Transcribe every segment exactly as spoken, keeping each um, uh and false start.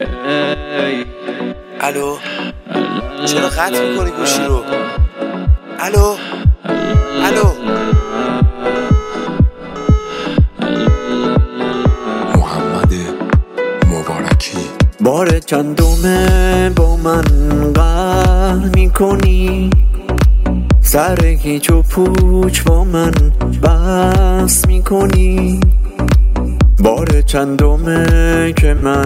الو چرا قطع میکنی گوشی رو؟ الو الو محمد مبارکی بار چندمه با من قهر میکنی، سر هیچ و پوچ با من بحث میکنی. بار چندمه که من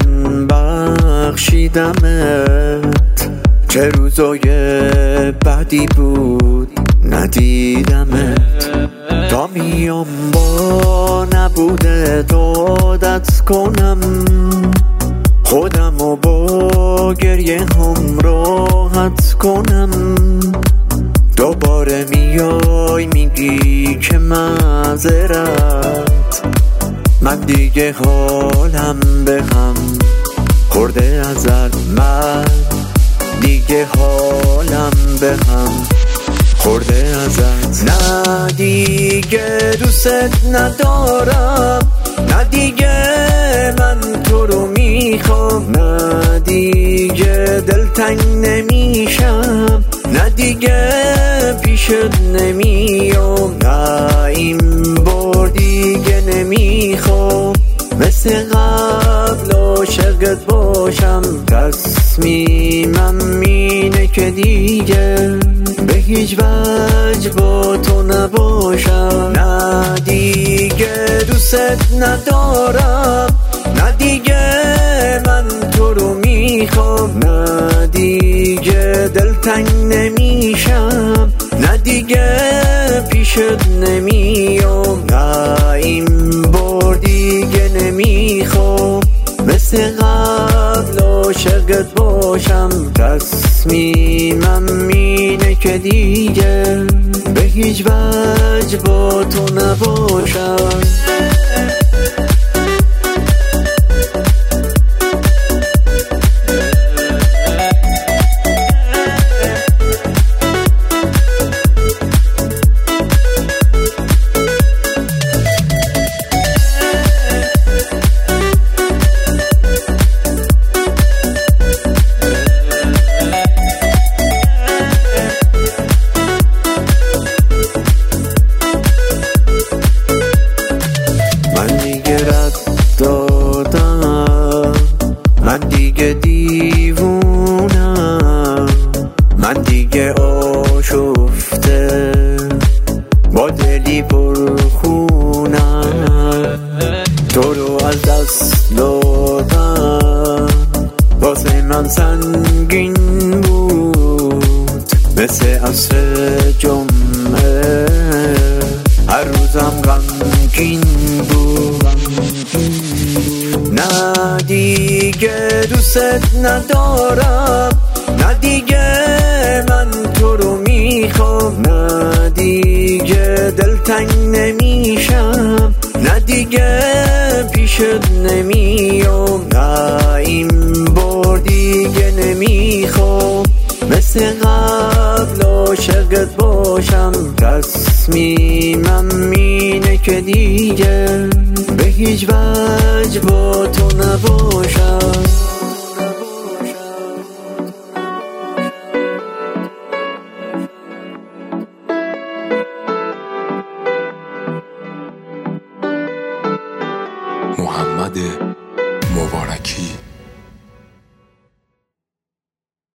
بخشیدمت، چه روزای بدی بود ندیدمت. تا میام با نبوده عادت کنم، خودم و با گریه هم راحت کنم. دوباره میای میگی که معذرت، من دیگه حالم به هم خورده ازت. من دیگه حالم به هم خورده ازت. نه دیگه دوست ندارم، نه دیگه من تو رو میخوام، نه دیگه دلتنگ نمیشم، نه دیگه پیشت نمیام، نه این بار دیگه نمیخوام مثل قبل عاشقت باشم. تصمیمم اینه که دیگه به هیچ وجه با تو نباشم. نه دیگه دوست ندارم، نه دیگه من تو رو میخوام، نه دیگه دلتنگ نمیشم، نه دیگه پیشت نمیام، نه این بار دیگه نمیخوام مثل قبل عاشقت باشم. تصمیمم اینه که دیگه به هیچ وجه با تو نباشم. من دیگه دیوونم، من دیگه آشفته با دلی پرخونم. تو رو از دست دادم واسه من سنگین بود، مثل عصر جمعه هر روزم غمگین بود. نه دیگه دوست ندارم، نه دیگه من تو رو میخوام، نه دیگه دلتنگ نمیشم، نه دیگه پیشت نمیام، نه این بار دیگه نمیخوام مثل قبل عاشقت باشم. تصمیمم اینه که دیگه به هیچ وجه با تو نباشم.